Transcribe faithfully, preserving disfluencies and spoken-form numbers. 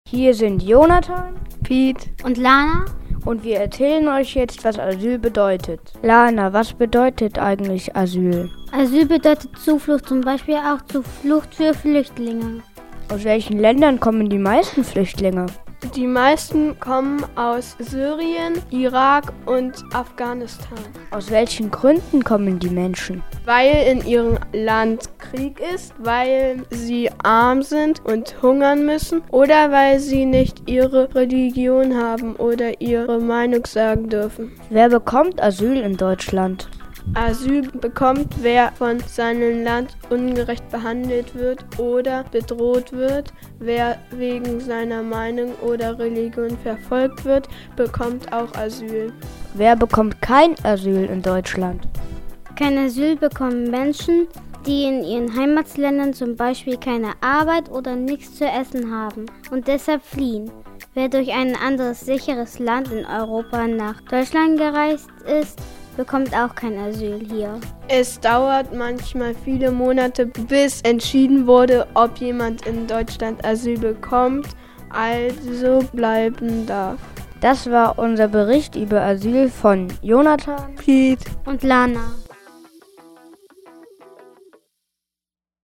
Hier sind Jonathan, Piet und Lana und wir erzählen euch jetzt, was Asyl bedeutet. Lana, was bedeutet eigentlich Asyl? Asyl bedeutet Zuflucht, zum Beispiel auch Zuflucht für Flüchtlinge. Aus welchen Ländern kommen die meisten Flüchtlinge? Die meisten kommen aus Syrien, Irak und Afghanistan. Aus welchen Gründen kommen die Menschen? Weil in ihrem Land Krieg ist, weil sie arm sind und hungern müssen oder weil sie nicht ihre Religion haben oder ihre Meinung sagen dürfen. Wer bekommt Asyl in Deutschland? Asyl bekommt, wer von seinem Land ungerecht behandelt wird oder bedroht wird. Wer wegen seiner Meinung oder Religion verfolgt wird, bekommt auch Asyl. Wer bekommt kein Asyl in Deutschland? Kein Asyl bekommen Menschen, die in ihren Heimatländern zum Beispiel keine Arbeit oder nichts zu essen haben und deshalb fliehen. Wer durch ein anderes sicheres Land in Europa nach Deutschland gereist ist, bekommt auch kein Asyl hier. Es dauert manchmal viele Monate, bis entschieden wurde, ob jemand in Deutschland Asyl bekommt, also bleiben darf. Das war unser Bericht über Asyl von Jonathan, Piet und Lana.